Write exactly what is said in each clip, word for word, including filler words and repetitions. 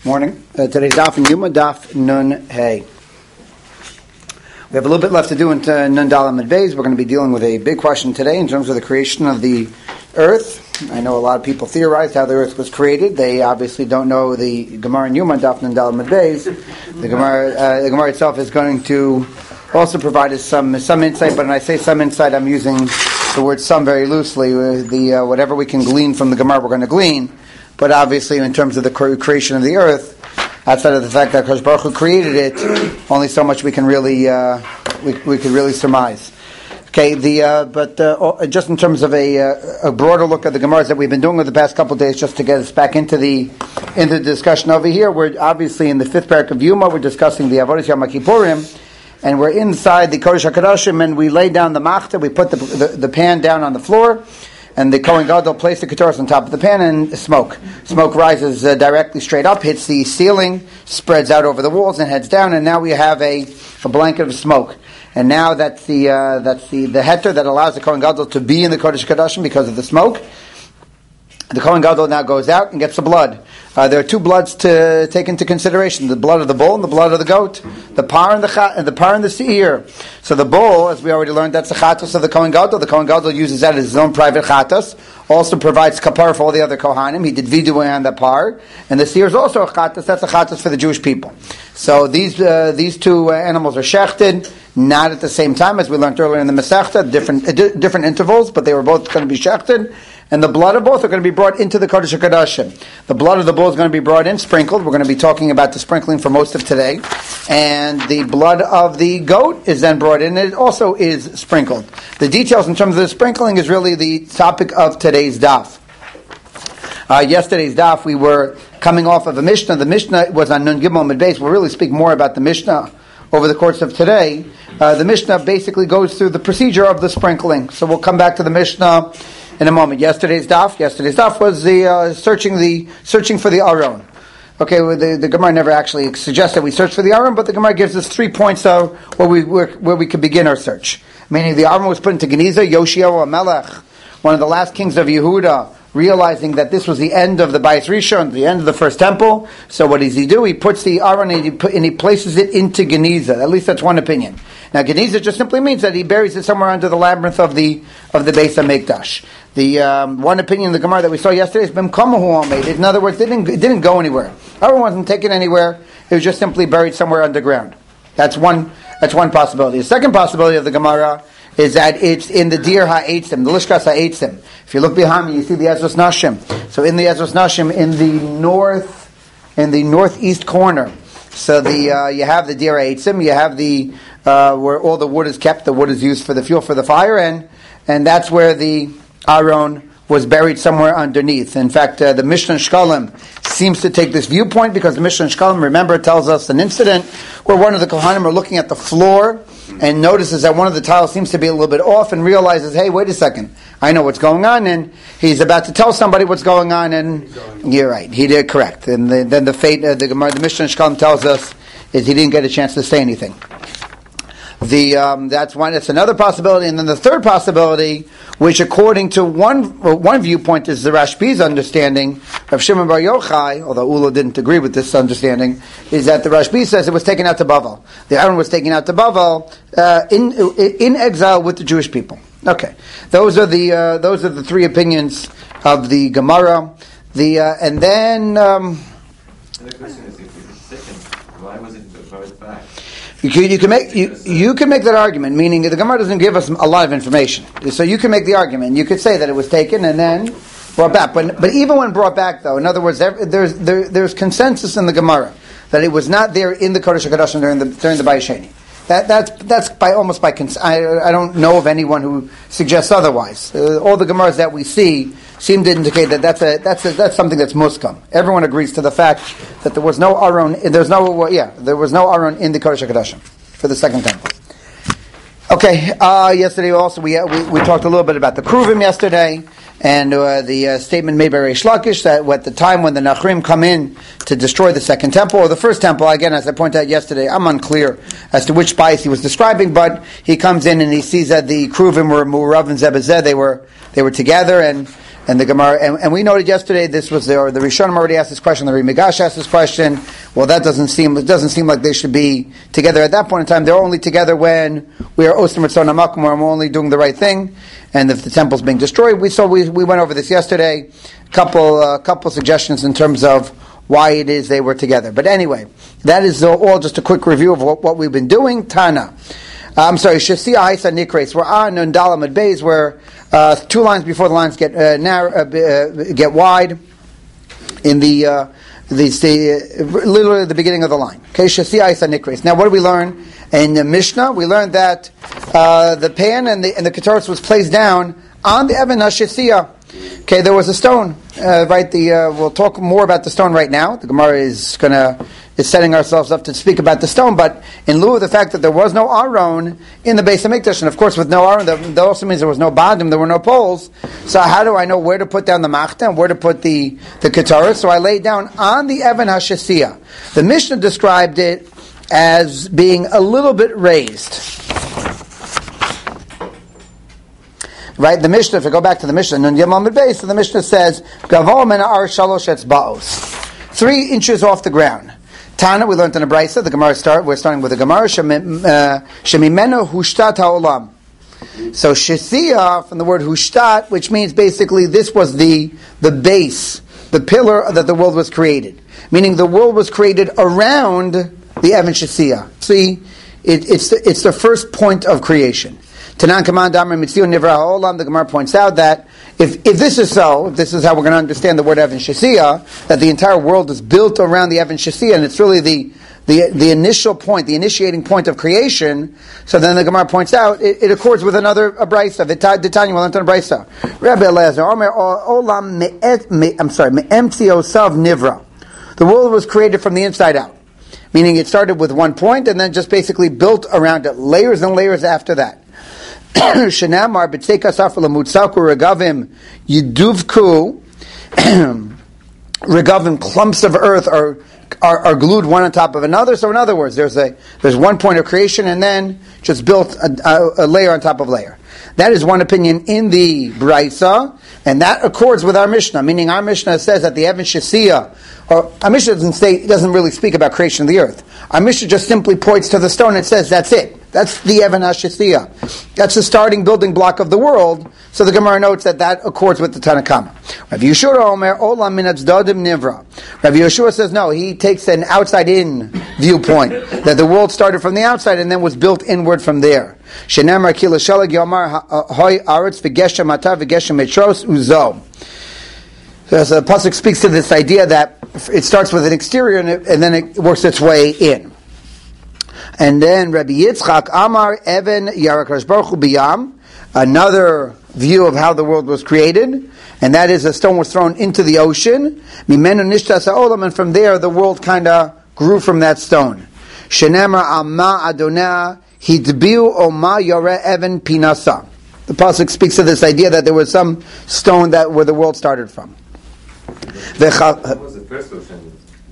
Morning. Uh, today's Daf in Yuma, Daf Nun Hey. We have a little bit left to do in uh, Nun Dalam and Beis. We're going to be dealing with a big question today in terms of the creation of the earth. I know a lot of people theorized how the earth was created. They obviously don't know the Gemara in Yuma, Daf Nun Dalam and Beis. The Gemara, uh, the Gemara itself is going to also provide us some some insight. But when I say some insight, I'm using the word "some" very loosely. The uh, whatever we can glean from the Gemara, we're going to glean. But obviously, in terms of the creation of the earth, outside of the fact that Kadosh Baruch Hu created it, only so much we can really uh, we we could really surmise. Okay, the uh, but uh, just in terms of a uh, a broader look at the Gemaras that we've been doing over the past couple of days, just to get us back into the into the discussion over here, we're obviously in the fifth parak of Yuma. We're discussing the Avodas Yom Kippurim, and we're inside the Kodesh HaKadoshim, and we lay down the machta. We put the, the the pan down on the floor. And the Kohen Gadol place the Ketores on top of the pan, and smoke. Smoke rises uh, directly straight up, hits the ceiling, spreads out over the walls, and heads down. And now we have a, a blanket of smoke. And now that's the uh, that's the, the heter that allows the Kohen Gadol to be in the Kodesh HaKadoshim because of the smoke. The Kohen Gadol now goes out and gets the blood. Uh, there are two bloods to take into consideration: the blood of the bull and the blood of the goat. The par and the cha- and the par and the seir. So the bull, as we already learned, that's the chatos of the Kohen Gadol. The Kohen Gadol uses that as his own private chatos. Also provides kapar for all the other kohanim. He did vidui on the par, and the seir is also a chatos. That's a chatos for the Jewish people. So these uh, these two uh, animals are shechted, not at the same time as we learned earlier in the Masechta, different uh, di- different intervals, but they were both going to be shechted. And the blood of both are going to be brought into the Kodesh HaKadoshim. The blood of the bull is going to be brought in, sprinkled. We're going to be talking about the sprinkling for most of today. And the blood of the goat is then brought in, and it also is sprinkled. The details in terms of the sprinkling is really the topic of today's daf. Uh, yesterday's daf, we were coming off of a Mishnah. The Mishnah was on Nun Gimel Mid Beis. We'll really speak more about the Mishnah over the course of today. Uh, the Mishnah basically goes through the procedure of the sprinkling. So we'll come back to the Mishnah in a moment. Yesterday's daf, yesterday's daf was the uh, searching the searching for the Aron. Okay, well, the, the Gemara never actually suggests that we search for the Aron, but the Gemara gives us three points of where we where, where we could begin our search. Meaning the Aron was put into Geniza, Yoshio Melech, one of the last kings of Yehuda, realizing that this was the end of the Bayis Rishon, the end of the first temple. So what does he do? He puts the Aron and he, put, and he places it into Geniza. At least that's one opinion. Now Geniza just simply means that he buries it somewhere under the labyrinth of the of the Beis HaMikdash. The um, one opinion in the Gemara that we saw yesterday is B'mkomahu made. In other words, it didn't, it didn't go anywhere. Aron wasn't taken anywhere. It was just simply buried somewhere underground. That's one. That's one possibility. The second possibility of the Gemara is that it's in the Dir HaEitzim, the Lishkas HaEitzim. If you look behind me, you see the Ezros Nashim. So in the Ezros Nashim, in the north, in the northeast corner. So the uh, you have the Dir HaEitzim, you have the uh, where all the wood is kept. The wood is used for the fuel for the fire, and and that's where the Aron was buried somewhere underneath. In fact, uh, the Mishnah Shkalim seems to take this viewpoint because the Mishnah Shkalim, remember, tells us an incident where one of the Kohanim are looking at the floor and notices that one of the tiles seems to be a little bit off and realizes, hey, wait a second, I know what's going on, and he's about to tell somebody what's going on, and you're right, he did correct. And the, then the fate, uh, the, the Mishnah Shkalim tells us is he didn't get a chance to say anything. The um, that's one. That's another possibility, and then the third possibility, which according to one one viewpoint is the Rashbi's understanding of Shimon Bar Yochai, although Ula didn't agree with this understanding, is that the Rashbi says it was taken out to Bavel. The Aron was taken out to Bavel uh, in in exile with the Jewish people. Okay, those are the uh, those are the three opinions of the Gemara. The uh, and then. Um, the question is, if it's taken, why was it brought back? You can, you can make you, you can make that argument, meaning the Gemara doesn't give us a lot of information. So you can make the argument. You could say that it was taken and then brought back. But but even when brought back, though, in other words, there, there's there, there's consensus in the Gemara that it was not there in the Kodesh HaKadoshim during the during the Bayis Sheni. That that's that's by almost by cons- I I don't know of anyone who suggests otherwise. Uh, all the Gemaras that we see seem to indicate that that's a that's a, that's something that's muskam. Everyone agrees to the fact that there was no Aron. There's no yeah. There was no Aron in the Kodesh HaKadoshim for the second temple. Okay. Uh, yesterday also we, we we talked a little bit about the Kruvim yesterday, and uh, the uh, statement made by Reish Lakish that at the time when the Nachrim come in to destroy the second temple or the first temple, again as I pointed out yesterday, I'm unclear as to which bias he was describing, but he comes in and he sees that the Kruvim were Murav and Zebazeh. They were they were together, and And the Gemara, and, and we noted yesterday this was the, or the Rishonim already asked this question, the Rimigash asked this question. Well, that doesn't seem, it doesn't seem like they should be together at that point in time. They're only together when we are Ostim Ritzon HaMakom, where we're only doing the right thing. And if the temple's being destroyed, we saw, we, we went over this yesterday. Couple, uh, couple suggestions in terms of why it is they were together. But anyway, that is all just a quick review of what, what we've been doing. Tana. Uh, I'm sorry, Shasia Haisa Nikres. We're on Nundalam at Bays, where uh, two lines before the lines get uh, narrow, uh, uh, get wide in the uh, the, the uh, literally the beginning of the line. Okay, Shasia Haisa Nikres. Now, what did we learn in the Mishnah? We learned that uh, the pan and the and the ketaros was placed down on the Evan HaShasia. Okay, there was a stone, uh, right? The uh, we'll talk more about the stone right now. The Gemara is gonna is setting ourselves up to speak about the stone, but in lieu of the fact that there was no Aron in the Beis HaMikdash, and of course with no Aron, that, that also means there was no Badim, there were no poles. So how do I know where to put down the Machta and where to put the the Ketara? So I laid down on the Evan HaShasia. The Mishnah described it as being a little bit raised. Right, the Mishnah, if I go back to the Mishnah, Nun Yamam Beis, so the Mishnah says, Gavo men ar shalosh etzbaos. Three inches off the ground. Tana, we learned in a Brisa, the Gemara start, we're starting with the Gemara, Shemimeno hushtat ha'olam. So Shisia, from the word hushtat, which means basically this was the, the base, the pillar that the world was created. Meaning the world was created around the Evan Shisia. See, it, it's, the, it's the first point of creation. Tanan Kaman Damar Mitzion Nivra Ha'olam, the Gemara points out that if, if this is so, if this is how we're going to understand the word Evan Shisia, that the entire world is built around the Evan Shisia, and it's really the, the the initial point, the initiating point of creation, so then the Gemara points out, it, it accords with another a Brisa, D'Tanya, we'll enter a Brisa. Rabbi Elazar, Omer Olam Me'et, I'm sorry, Me'emtzi Osav Nivra. The world was created from the inside out. Meaning it started with one point, and then just basically built around it, layers and layers after that. Shenamar b'tzei safra lemutzaku regavim yiduvku regavim, clumps of earth are, are are glued one on top of another. So in other words, there's a there's one point of creation and then just built a, a, a layer on top of layer. That is one opinion in the Brisa, and that accords with our Mishnah. Meaning our Mishnah says that the Evan Shisia, or our Mishnah doesn't say doesn't really speak about creation of the earth. Our Mishnah just simply points to the stone and says that's it. That's the Evan HaShisia. That's the starting building block of the world. So the Gemara notes that that accords with the Tanakama. Rav Yeshua Omer Olam min Atzdadim Nivra. Rav Yeshua says no. He takes an outside-in viewpoint that the world started from the outside and then was built inward from there. Shenamar Kila Shalag Yomar Hoy Aretz V'Geshem Mata V'Geshem Metros Uzo. So the pasuk speaks to this idea that it starts with an exterior and, it, and then it works its way in. And then Rabbi Yitzchak Amar Evan Yarakash Baruch Hu Biyam, another view of how the world was created, and that is a stone was thrown into the ocean. Mimenu Nishtas Ha'olam, and from there the world kind of grew from that stone. Shenamar Amma Adonai Hidbiu Oma Yore Evan Pinasa. The pasuk speaks of this idea that there was some stone that where the world started from. What was the first ocean?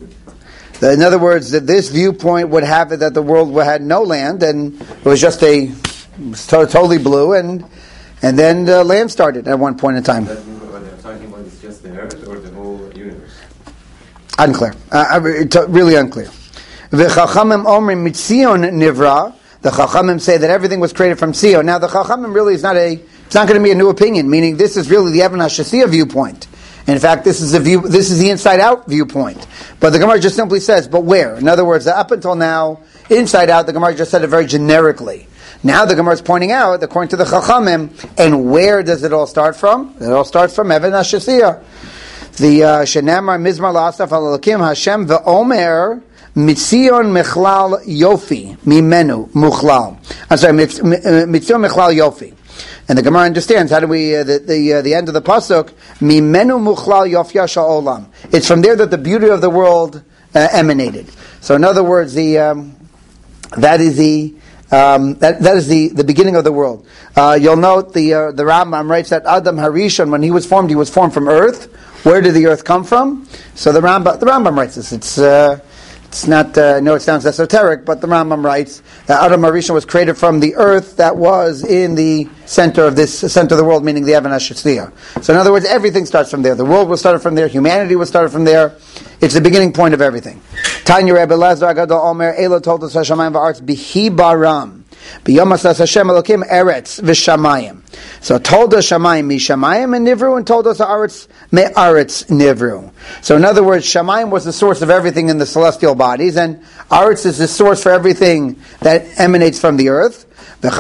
In other words, that this viewpoint would have it that the world had no land, and it was just a it was totally blue, and and then the land started at one point in time. That what they're talking about is just the earth or the whole universe? Unclear, uh, really unclear. V'chachamim omrim mitzion nivra. The Chachamim say that everything was created from Sion. Now, the Chachamim really is not a. It's not going to be a new opinion. Meaning, this is really the Evan HaShasia viewpoint. In fact, this is the view. This is the inside-out viewpoint. But the Gemara just simply says, "But where?" In other words, up until now, inside out, the Gemara just said it very generically. Now the Gemara is pointing out, according to the Chachamim, and where does it all start from? It all starts from Evan HaShasia. The Shenamar Mizmar La'asaf Alakim Hashem ve'Omer Mitzion Mechlal Yofi Mimenu Muchlal. I'm sorry, Mitzion Mechlal Yofi. And the Gemara understands, how do we, uh, the the, uh, the end of the pasuk, Mimenu Muchlal Yofya Sha'olam. It's from there that the beauty of the world uh, emanated. So in other words, the um, that is the um, that that is the, the beginning of the world. Uh, you'll note the uh, the Rambam writes that Adam Harishon, when he was formed, he was formed from earth. Where did the earth come from? So the Rambam the Rambam writes this. It's uh, It's not, uh, I know it sounds esoteric, but the Rambam writes that Adam HaRishon was created from the earth that was in the center of this center of the world, meaning the Evan HaShetzia. So in other words, everything starts from there. The world was started from there. Humanity was started from there. It's the beginning point of everything. Tanya Rebbe Lazar Agadol Omer Elo told us Hashemayim v'Arts Bihi Baram. B'Yom Hashem Elokim Eretz v'Shamayim. So told us Shamayim mi Shamayim and Nivru, and told us Aretz me Aretz Nivru. So in other words, Shamayim was the source of everything in the celestial bodies, and Aretz is the source for everything that emanates from the earth. And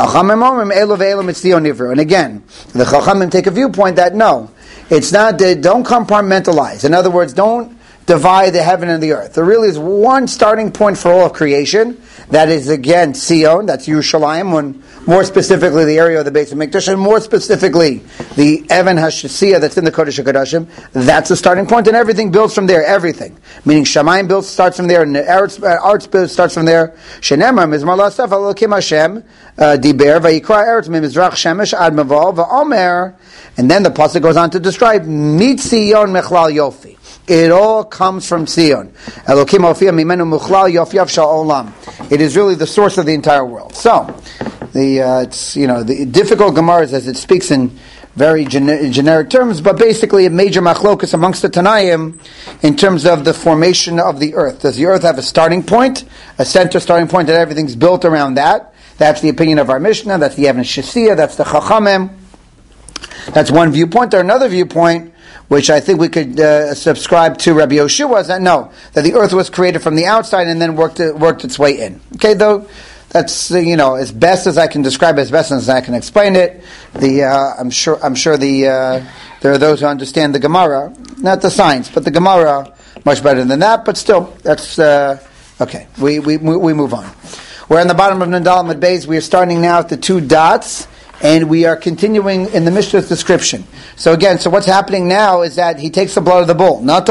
again, the Chachamim take a viewpoint that no, it's not. Don't compartmentalize. In other words, don't divide the heaven and the earth. There really is one starting point for all of creation. That is again Sion. That's Yerushalayim. When more specifically the area of the Beis Hamikdash, and more specifically the Evan HaShetzia that's in the Kodesh HaKodashim. That's the starting point, and everything builds from there. Everything, meaning Shamayim builds starts from there, and Arts builds starts from there. Shenemar Mizmar La'asaf Elokim Hashem Diber Vayikra Eretz Mimizrach Shemesh Ad Mavol VaOmer, and then the pasuk goes on to describe Mitzion Mechlal Yofi. It all comes from Sion. Elokim Ofiyah Mimenu Mechlal Yofiyav Sha'olam. It is really the source of the entire world. So, the uh, it's you know the difficult Gemaras as it speaks in very gener- generic terms, but basically a major machlokus amongst the Tanaim in terms of the formation of the earth. Does the earth have a starting point, a center starting point that everything's built around that? That's the opinion of our Mishnah. That's the Evan Shisia. That's the Chachamim. That's one viewpoint. Or another viewpoint, which I think we could uh, subscribe to Rabbi Yoshua, is that no, that the earth was created from the outside and then worked it, worked its way in. Okay, though that's uh, you know as best as I can describe it, as best as I can explain it. The uh, I'm sure I'm sure the uh, there are those who understand the Gemara, not the science, but the Gemara much better than that. But still, that's uh, okay. We we we move on. We're on the bottom of Nandal Amud Beis. We are starting now at the two dots. And we are continuing in the Mishnah's description. So again, so what's happening now is that he takes the blood of the bull. The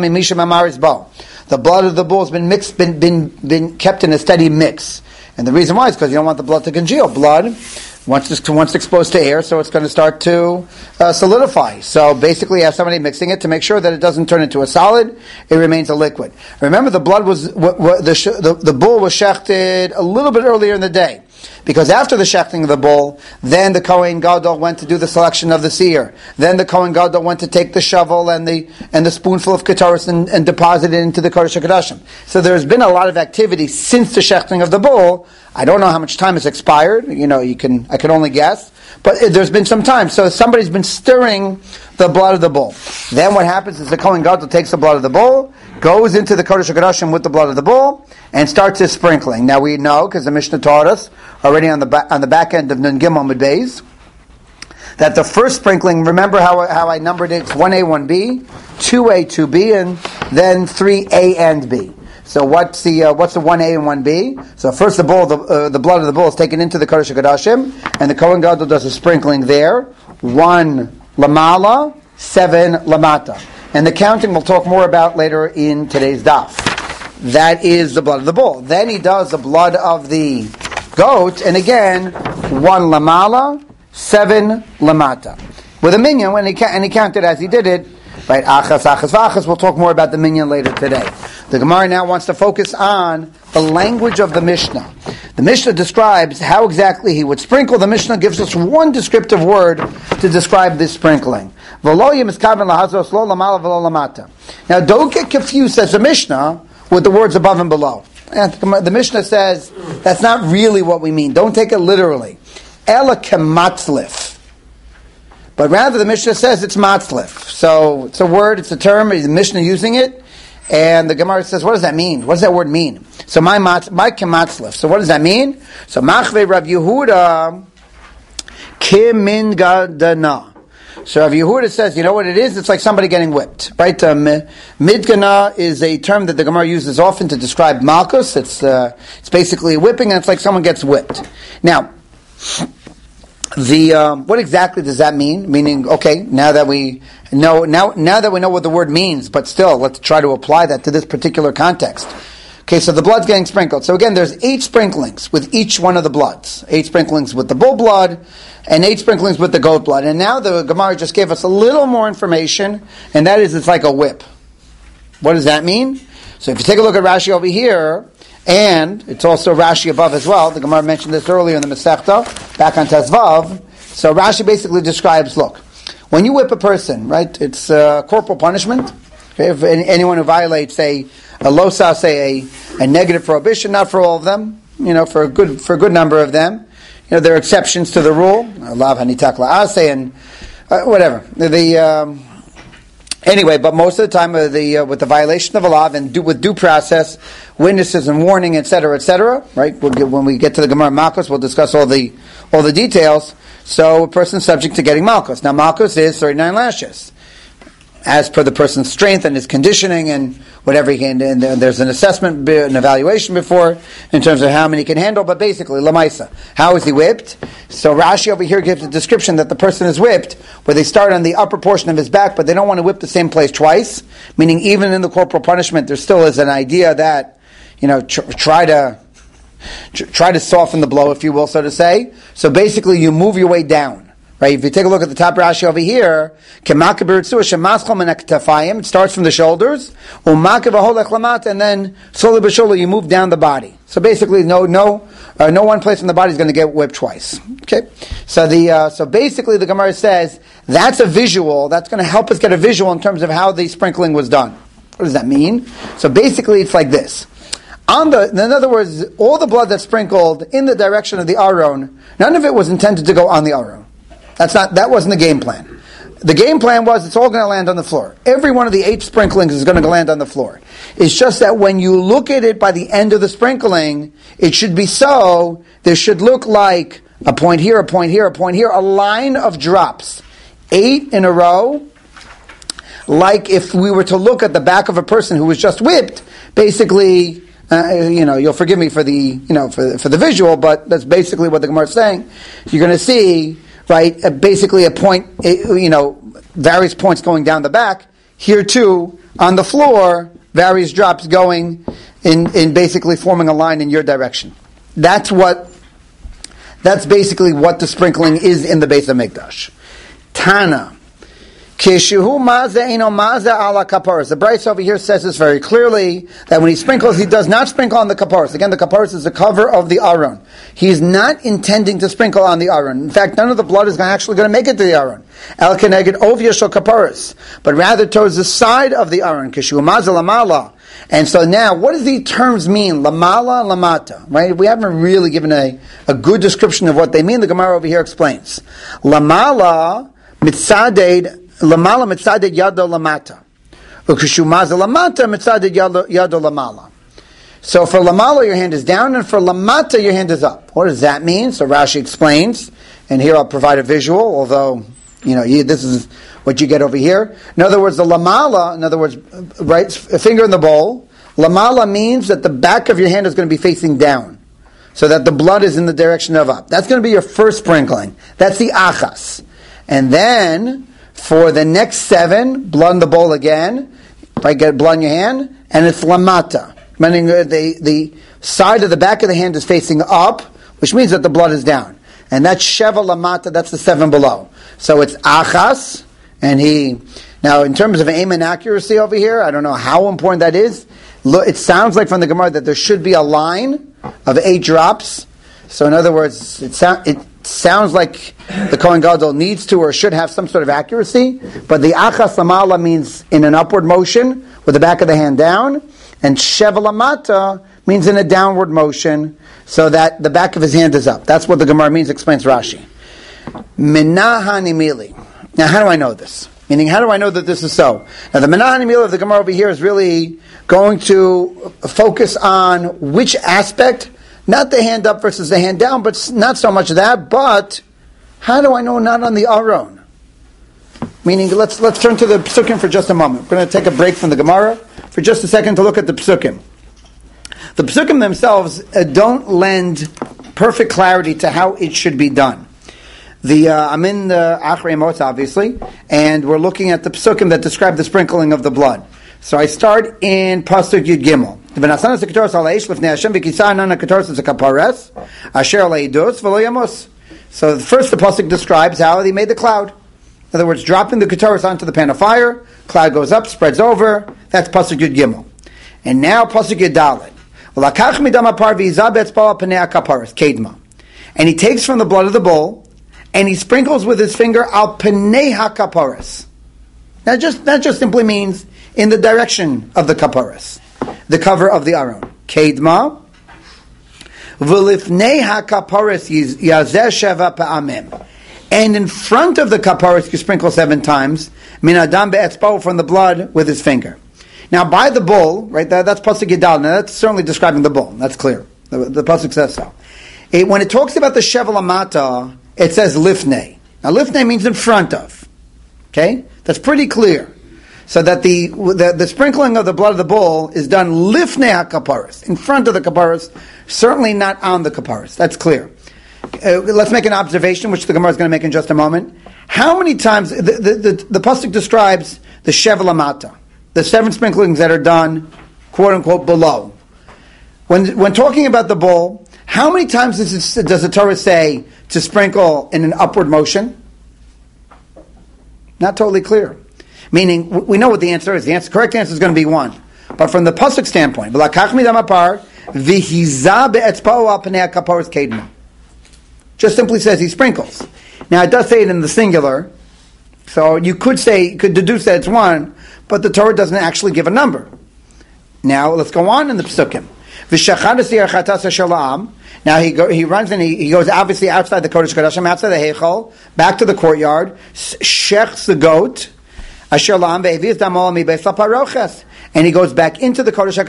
blood of the bull has been mixed, been, been, been kept in a steady mix. And the reason why is because you don't want the blood to congeal. Blood, once it's, once exposed to air, so it's going to start to uh, solidify. So basically you have somebody mixing it to make sure that it doesn't turn into a solid, it remains a liquid. Remember, the blood was, w- w- the, sh- the, the bull was shechted a little bit earlier in the day. Because after the shechting of the bull, then the Kohen Gadol went to do the selection of the seer. Then the Kohen Gadol went to take the shovel and the and the spoonful of ketaris and, and deposit it into the Kodesh HaKodashim. So there's been a lot of activity since the shechting of the bull. I don't know how much time has expired. You know, you can I can only guess. But it, there's been some time. So somebody's been stirring the blood of the bull. Then what happens is the Kohen Gadol takes the blood of the bull, goes into the Kodesh HaKodashim with the blood of the bull, and starts his sprinkling. Now we know, because the Mishnah taught us, already on the ba- on the back end of Nun Gimel Amud Beis, that the first sprinkling, remember how, how I numbered it, it's one A, one B, two A, two B, and then three A and B. So what's the uh, what's the one A and one B? So first the bull, the, uh, the blood of the bull is taken into the Kodesh HaKodashim, and the Kohen Gadol does a sprinkling there, one Lamala, seven Lamata. And the counting we'll talk more about later in today's daf. That is the blood of the bull. Then he does the blood of the goat, and again, one lamala, seven lamata. With a minyan, when he ca- and he counted as he did it, right? Achas, achas, v'achas. We'll talk more about the minyan later today. The Gemara now wants to focus on the language of the Mishnah. The Mishnah describes how exactly he would sprinkle. The Mishnah gives us one descriptive word to describe this sprinkling. Now, don't get confused, says the Mishnah, with the words above and below. And the Mishnah says that's not really what we mean. Don't take it literally. Ela kematzlif. But rather the Mishnah says it's matzlif. So it's a word, it's a term, the Mishnah using it. And the Gemara says, what does that mean? What does that word mean? So my mat, my kematzlif. So what does that mean? So machve Rav Yehuda kimin gadana. So Rav Yehuda says, you know what it is? It's like somebody getting whipped, right? Um, midgana is a term that the Gemara uses often to describe malchus. It's uh, it's basically a whipping, and it's like someone gets whipped. Now, the um, what exactly does that mean? Meaning, okay, now that we know now now that we know what the word means, but still, let's try to apply that to this particular context. Okay, so the blood's getting sprinkled. So again, there's eight sprinklings with each one of the bloods. Eight sprinklings with the bull blood, and eight sprinklings with the goat blood. And now the Gemara just gave us a little more information, and that is it's like a whip. What does that mean? So if you take a look at Rashi over here, and it's also Rashi above as well, the Gemara mentioned this earlier in the Masechta, back on Tezvav. So Rashi basically describes, look, when you whip a person, right, it's uh, corporal punishment. Okay, if any, anyone who violates a, a losa, say a, a negative prohibition, not for all of them, you know, for a good for a good number of them. You know, there are exceptions to the rule. Lav hanitak la'aseh and uh, whatever. The, the um, anyway, but most of the time, uh, the uh, with the violation of a law and do, with due process, witnesses and warning, et cetera, et cetera. Right? We'll get, when we get to the Gemara Malkus, we'll discuss all the all the details. So a person's subject to getting Malkus. Now Malkus is thirty-nine lashes, as per the person's strength and his conditioning and whatever he can. And there's an assessment, an evaluation before in terms of how many he can handle. But basically, lamaisa, how is he whipped? So Rashi over here gives a description that the person is whipped, where they start on the upper portion of his back, but they don't want to whip the same place twice. Meaning, even in the corporal punishment, there still is an idea that, you know, tr- try to tr- try to soften the blow, if you will, so to say. So basically, you move your way down. Right? If you take a look at the top Rashi over here, it starts from the shoulders, and then slowly but surely you move down the body. So basically, no, no, uh, no one place in the body is going to get whipped twice. Okay, so the uh, so basically the Gemara says that's a visual. That's going to help us get a visual in terms of how the sprinkling was done. What does that mean? So basically, it's like this. On the, in other words, all the blood that's sprinkled in the direction of the Aron, none of it was intended to go on the Aron. That's not, that wasn't the game plan. The game plan was it's all going to land on the floor. Every one of the eight sprinklings is going to land on the floor. It's just that when you look at it by the end of the sprinkling, it should be so, there should look like a point here, a point here, a point here, a line of drops. Eight in a row, like if we were to look at the back of a person who was just whipped, basically, uh, you know, you'll forgive me for the, you know, for, for the visual, but that's basically what the Gemara is saying. You're going to see, right, uh, basically a point, uh, you know, various points going down the back. Here too, on the floor, various drops going in, in basically forming a line in your direction. That's what, that's basically what the sprinkling is in the Beis HaMikdash. Tana. Kishuhu maza eno maza ala kaparos. The Bryce over here says this very clearly, that when he sprinkles, he does not sprinkle on the kaparos. Again, the kaparos is the cover of the Aron. He is not intending to sprinkle on the Aron. In fact, none of the blood is actually going to make it to the Aron. El keneged ovya shel kaparos. But rather towards the side of the Aron. Kishuhu maza lamala. And so now, what does the terms mean? Lamala and lamata. Right? We haven't really given a, a good description of what they mean. The Gemara over here explains. Lamala mitzaded Lamala mitzaded yado lamata. Ukishumaza lamata mitzaded yado lamala. So for lamala your hand is down, and for lamata your hand is up. What does that mean? So Rashi explains, and here I'll provide a visual, although, you know, you, this is what you get over here. In other words, the lamala, in other words, right, a finger in the bowl, lamala means that the back of your hand is going to be facing down, so that the blood is in the direction of up. That's going to be your first sprinkling. That's the achas. And then, for the next seven, blood in the bowl again, right, get blood in your hand, and it's lamata, meaning the, the side of the back of the hand is facing up, which means that the blood is down. And that's sheva lamata, that's the seven below. So it's achas, and he, now in terms of aim and accuracy over here, I don't know how important that is. It sounds like from the Gemara that there should be a line of eight drops. So in other words, it, sound, it sounds like the Kohen Gadol needs to or should have some sort of accuracy, but the achas lamala means in an upward motion with the back of the hand down, and sheva lamata means in a downward motion so that the back of his hand is up. That's what the Gemara means, explains Rashi. Menahani mili. Now how do I know this? Meaning, how do I know that this is so? Now the menahani mili of the Gemara over here is really going to focus on which aspect, not the hand up versus the hand down, but not so much that, but how do I know not on the Aron? Meaning, let's let's turn to the Psukim for just a moment. We're going to take a break from the Gemara for just a second to look at the Psukim. The Psukim themselves uh, don't lend perfect clarity to how it should be done. The uh, I'm in the Achrei Motz, obviously, and we're looking at the Psukim that describe the sprinkling of the blood. So I start in Pasuk Yud Gimel. So first the pasuk describes how he made the cloud. In other words, dropping the ketoros onto the pan of fire, cloud goes up, spreads over. That's pasuk Yud Gimel. And now pasuk Ydalet. V'lakach midam hapar v'yizah be'etzba'o al panei hakaparos kedma. And he takes from the blood of the bull, and he sprinkles with his finger al panei hakaparos. That just that just simply means in the direction of the kaparos, the cover of the aron. Kedma v'lifnei hakaparos yazeh sheva pa'amim. And in front of the kaparos, you sprinkle seven times. Min adam be'etzba'o, from the blood with his finger. Now, by the bull, right? That, that's pasuk Yidal. Now, that's certainly describing the bull. That's clear. The, the pasuk says so. It, when it talks about the shevel amata, it says lifnei. Now, lifnei means in front of. Okay, that's pretty clear. So that the the, the sprinkling of the blood of the bull is done lifnei hakaparos, in front of the kaparos, certainly not on the kaparos. That's clear. Uh, let's make an observation, which the Gemara is going to make in just a moment. How many times the the, the, the pasuk describes the shevel amata, the seven sprinklings that are done, quote unquote, below? When when talking about the bull, how many times does, it, does the Torah say to sprinkle in an upward motion? Not totally clear. Meaning, we know what the answer is. The answer, correct answer is going to be one. But from the pasuk standpoint, v'lakach midam hapar v'hizah be'etzba'o al panei hakaparos kedma. Just simply says he sprinkles. Now it does say it in the singular, so you could say, you could deduce that it's one, but the Torah doesn't actually give a number. Now let's go on in the psukim. Now he go, he runs and he, he goes obviously outside the Kodesh Kodashim, outside the Heichal, back to the courtyard, shechs the goat, and he goes back into the Kodesh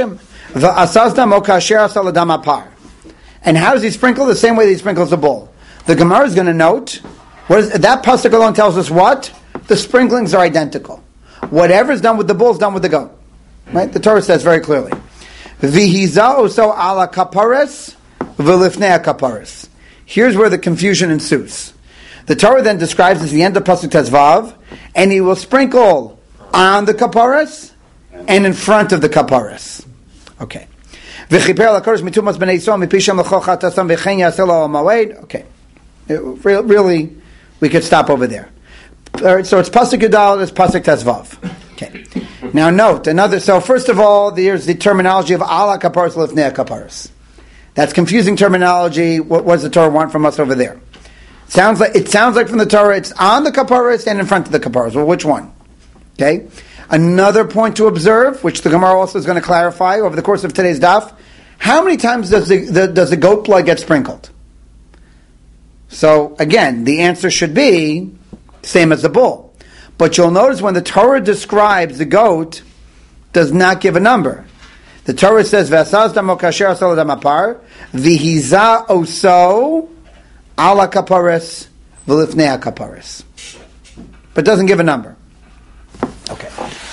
HaKodashim. And how does he sprinkle? The same way that he sprinkles the bull. The Gemara is going to note, what is, that pasuk alone tells us what? The sprinklings are identical. Whatever is done with the bull is done with the goat. Right? The Torah says very clearly. V'hiza oso ala kapares v'lifnei kapares. Here's where the confusion ensues. The Torah then describes as the end of pasuk Tezvav, and he will sprinkle on the kapares and in front of the kapares. Okay. Okay. Really, we could stop over there. So it's pasuk Yudal, it's pasuk Tezvav. Okay. Now note another. So first of all, there's the terminology of ala kaparos lifnei kaparos. That's confusing terminology. What, what does the Torah want from us over there? Sounds like it sounds like from the Torah it's on the kaparos and in front of the kaparos. Well, which one? Okay. Another point to observe, which the Gemara also is going to clarify over the course of today's daf. How many times does the, the does the goat blood get sprinkled? So again, the answer should be same as the bull. But you'll notice when the Torah describes the goat, does not give a number. The Torah says, "V'asaz damo kasher asal adam apar, v'hiza oso ala kapares v'lifnei kapares," but doesn't give a number. Okay.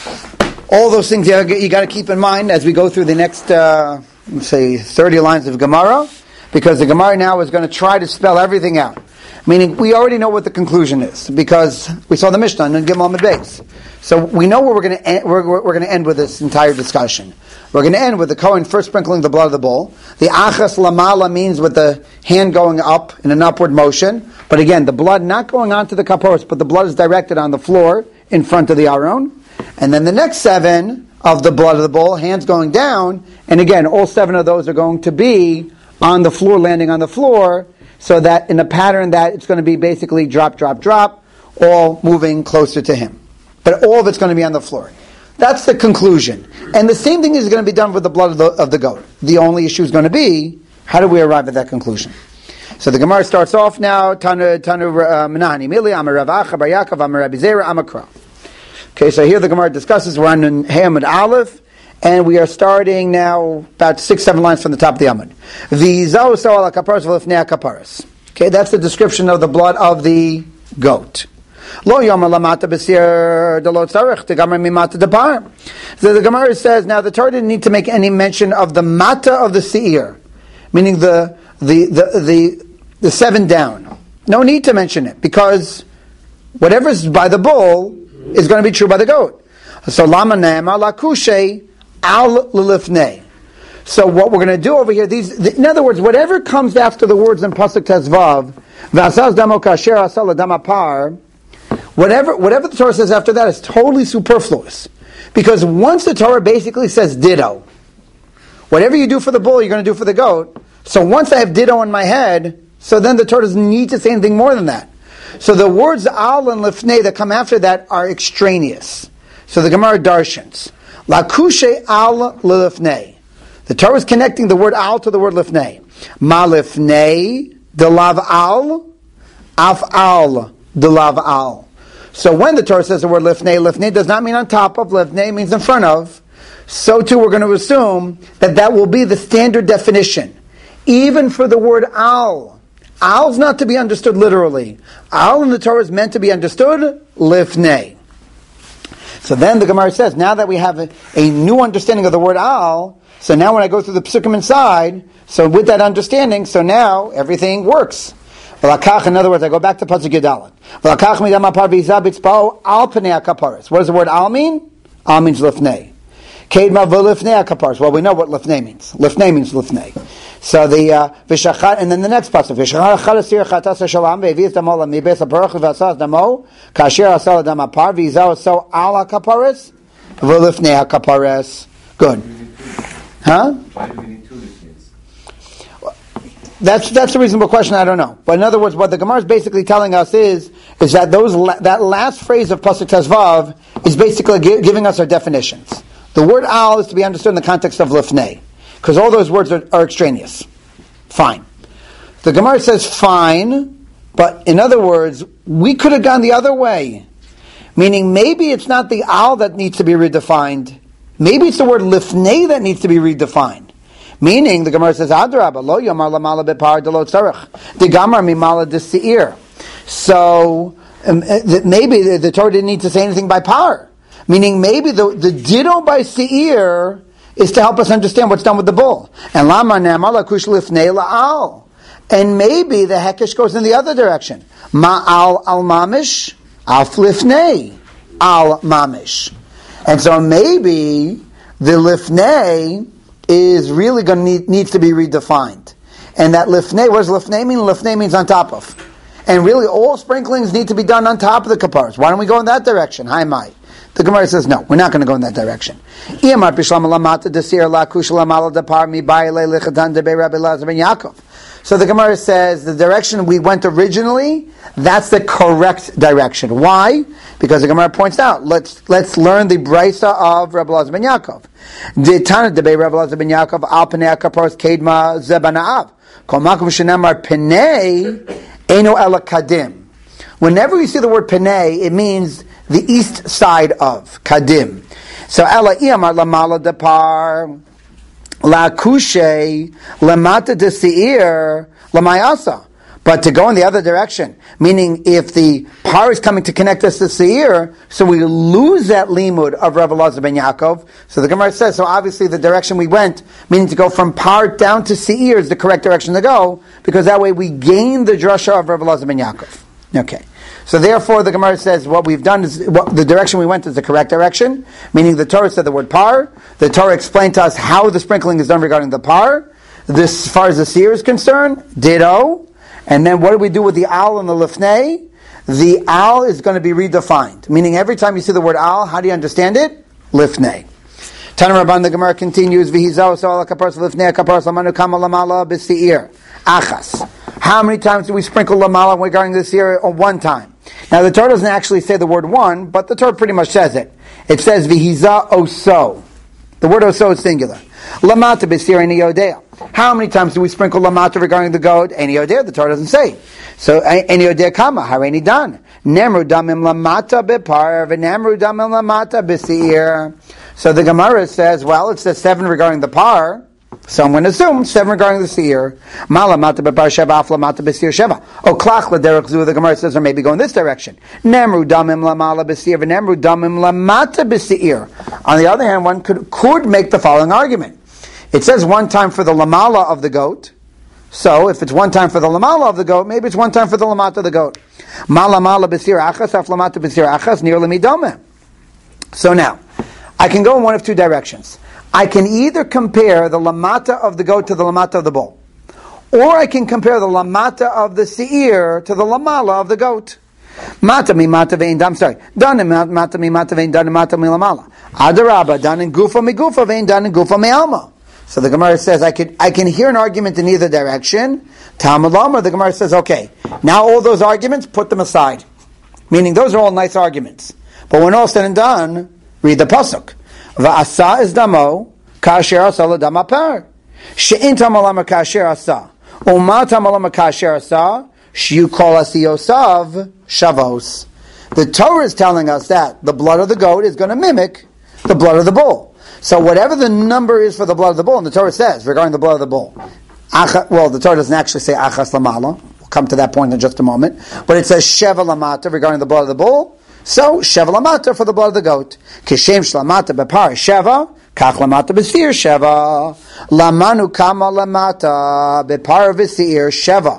All those things you, you got to keep in mind as we go through the next, uh, let's say, thirty lines of Gemara, because the Gemara now is going to try to spell everything out. Meaning, we already know what the conclusion is, because we saw the Mishnah and Gimel Amud Beis. So we know where we're going to end, we're, we're going to end with this entire discussion. We're going to end with the Kohen first sprinkling the blood of the bull. The Achas Lamala means with the hand going up in an upward motion. But again, the blood not going onto the kaporos, but the blood is directed on the floor in front of the Aron. And then the next seven of the blood of the bull, hands going down, and again, all seven of those are going to be on the floor, landing on the floor, so that in a pattern that it's going to be basically drop, drop, drop, all moving closer to him. But all of it's going to be on the floor. That's the conclusion. And the same thing is going to be done with the blood of the, of the goat. The only issue is going to be, how do we arrive at that conclusion? So the Gemara starts off now, Tanu Tanu Menahani Mili, Amar Rav Acha Bar Yaakov, Amar Rabbi Zera, Amar Kra. Okay, so here the Gemara discusses, we're on Hey Amud Aleph, and we are starting now about six, seven lines from the top of the Amud. V'zau so ala kaparos v'lifnei kaparos. Okay, that's the description of the blood of the goat. Lo yomer lamata b'sir delo tzarech tegamer mimata depar. So the Gemara says, now the Torah didn't need to make any mention of the mata of the seir, meaning the the the the, the seven down. No need to mention it, because whatever's by the bull is going to be true by the goat. So lama ne'emar lakushe al lilifnei. So what we're going to do over here, these, the, in other words, whatever comes after the words in pasuk Tezvav, v'asaz damo kasher asal adam apar, whatever whatever the Torah says after that is totally superfluous, Because once the Torah basically says ditto, whatever you do for the bull, you're going to do for the goat. So once I have ditto in my head, so then the Torah doesn't need to say anything more than that. So the words al and lifnei that come after that are extraneous. So the Gemara darshans. Lakushe al lifnei. The Torah is connecting the word al to the word lifnei. Ma lifnei de lav al, af al de lav al. So when the Torah says the word lifnei, lifnei does not mean on top of, lifnei means in front of. So too we're going to assume that that will be the standard definition. Even for the word al. Al is not to be understood literally. Al in the Torah is meant to be understood lifnei. So then the Gemara says, now that we have a, a new understanding of the word al, so now when I go through the psukim inside, so with that understanding, so now everything works. In other words, I go back to Pasuk Yudalet. What does the word al mean? Al means lifnei. Well, we know what lifnei means. Lifnei means lifnei. So the uh, v'shachat, and then the next pasuk v'shachat asir chatas shalam ve'viz damo lamibes aparach v'asas damo kasher asal dam apar v'izau so al hakapares v'lifnei hakapares. Good, huh? Why do we need two lifneis? That's that's a reasonable question. I don't know, but in other words, what the Gemara is basically telling us is is that those la- that last phrase of pasuk tezvav is basically gi- giving us our definitions. The word al is to be understood in the context of lifnei. Because all those words are, are extraneous. Fine. The Gemara says fine, but in other words, we could have gone the other way. Meaning maybe it's not the al that needs to be redefined. Maybe it's the word lifnei that needs to be redefined. Meaning, the Gemara says, Adrabah, lo yomar lamala bepar delo tzarech. De gamar mimala deseir. So, um, maybe the, the Torah didn't need to say anything by par. Meaning maybe the, the ditto by seir is to help us understand what's done with the bull. And lama ne'amala kush lifnei la'al. And maybe the hekesh goes in the other direction. Ma'al al mamish, al lifnei al mamish. And so maybe the lifnei is really going to need, needs to be redefined. And that lifnei, what does lifnei mean? Lifnei means on top of. And really all sprinklings need to be done on top of the kapparas. Why don't we go in that direction? Hi, mai. The Gemara says, no, we're not going to go in that direction. So the Gemara says, the direction we went originally, that's the correct direction. Why? Because the Gemara points out, let's let's learn the Brisa of Rabbi Elazar ben Yaakov. The Tana debei Rabbi Elazar ben Yaakov, al penei akaparos kedma zebanaav. Kol makom shenamar penei eno ela kadim. Whenever you see the word penei, it means the east side of kadim. So ela iyamar lamala depar la kushe lamata de seir lamayasa. But to go in the other direction, meaning if the par is coming to connect us to seir, so we lose that limud of Rabbi Elazar ben Yaakov. So the Gemara says, so obviously the direction we went, meaning to go from par down to seir, is the correct direction to go, because that way we gain the drasha of Rabbi Elazar ben Yaakov. Okay. So therefore, the Gemara says what we've done is what, the direction we went is the correct direction. Meaning the Torah said the word par. The Torah explained to us how the sprinkling is done regarding the par. This, as far as the seer is concerned, ditto. And then what do we do with the al and the lifnei? The al is going to be redefined. Meaning every time you see the word al, how do you understand it? Lifnei. Tana Rabban, the Gemara continues, V'hizau sa'ala kaparas lifnei kaparas lamanu kama lamala b'seir. Achas. How many times do we sprinkle lamala regarding this year? Oh, one time. Now the Torah doesn't actually say the word one, but the Torah pretty much says it. It says v'hiza oso. The word oso is singular. Lamata b'sir eni yodea. How many times do we sprinkle lamata regarding the goat? Eni yodea. The Torah doesn't say. So eni yodea kama hareni dan. Nemru damim lamata bepar v'nemru damim lamata b'sir. So the Gemara says, well, it says seven regarding the par. Someone assumes seven regarding the seer. Mala mata bepar sheva afla mata b'seir sheva. O klach l'derech zu, the Gemara says, or maybe go in this direction. Nemru damim lamala b'seir v'nemru damim lamata b'seir. On the other hand, one could could make the following argument. It says one time for the lamala of the goat. So if it's one time for the lamala of the goat, maybe it's one time for the lamata of the goat. Mala mala b'seir achas af lamata b'seir achas nir lemidome. So now, I can go in one of two directions. I can either compare the lamata of the goat to the lamata of the bull, or I can compare the lamata of the seir to the lamala of the goat. Mata mi mata vein dam. Sorry, done mata mi mata vein done mata mi lamala. Adarabba done in gufa mi gufa vein done in gufa mi alma. So the Gemara says I could I can hear an argument in either direction. Talmud Lama, the Gemara says okay. Now all those arguments, put them aside. Meaning those are all nice arguments. But when all said and done, read the pasuk. Va'asa is damo kasher asa l'dam apar. She'in tamalama kasher asa. Uma tamalama kasher asa. Shiu kol asiyosav shavos. The Torah is telling us that the blood of the goat is going to mimic the blood of the bull. So whatever the number is for the blood of the bull, and the Torah says regarding the blood of the bull, acha, well, the Torah doesn't actually say achas lamala. We'll come to that point in just a moment. But it says sheva lamata regarding the blood of the bull. So sheva lamata for the blood of the goat. Kishem shlamata bepar sheva, kach lamata b'sir sheva. Lamanu kama lamata bepar v'sir sheva.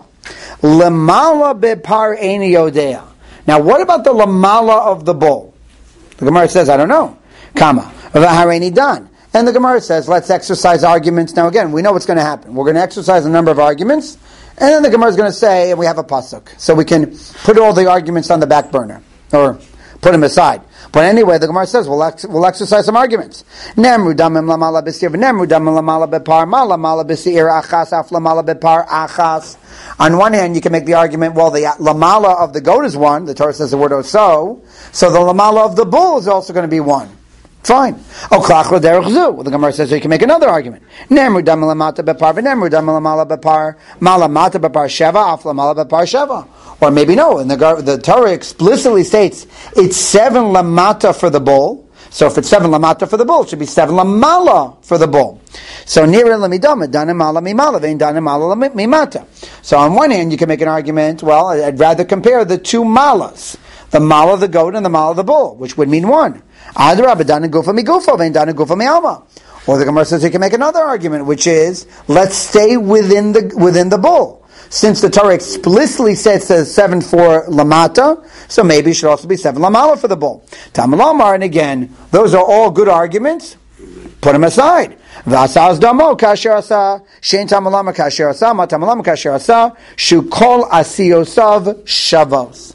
Lamala bepar eini yodea. Now what about the lamala of the bull? The Gemara says, I don't know. Kama. V'hareini dan. And the Gemara says, let's exercise arguments. Now again, we know what's going to happen. We're going to exercise a number of arguments, and then the Gemara is going to say, and we have a pasuk. So we can put all the arguments on the back burner, or put them aside. But anyway, the Gemara says, we'll, ex- we'll exercise some arguments. Nemru damim lamala b'sir, v'nemru damim lamala b'par, ma lamala b'sir, achas af lamala b'par, achas. On one hand, you can make the argument, well, the lamala of the goat is one. The Torah says the word oso. So the lamala of the bull is also going to be one. Fine. Oh, klachla derech zu. Well, the Gemara says so you can make another argument. Nemru damim lamata b'par, v'nemru damim lamala b'par, ma lamata b'par sheva, af lamala b'par sheva. Or maybe no, and the, the Torah explicitly states it's seven lamata for the bull. So if it's seven lamata for the bull, it should be seven lamala for the bull. So nira lamidama danim mala mimala vein danim mala mimata. So on one hand, you can make an argument. Well, I'd rather compare the two malas, the mala of the goat and the mala of the bull, which would mean one. Adrabba danim gufa mi gufa vein danim gufa mi alma. Or the Gemara says you can make another argument, which is let's stay within the within the bull. Since the Torah explicitly says, says seven for lamata, so maybe it should also be seven lamala for the bull. Tamalamar, and again, those are all good arguments. Put them aside. V'asaz damo kasher asa, shein tamalama kasher asa, ma tamalama kasher asa, shu kol asiyosav shavos.